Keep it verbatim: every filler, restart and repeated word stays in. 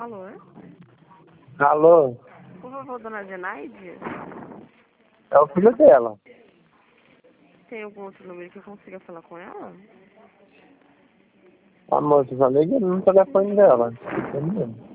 Alô? Alô? Por favor, dona Zenaide? É o filho dela. Tem algum outro número que eu consiga falar com ela? A moça, já liga no telefone dela. Entendeu?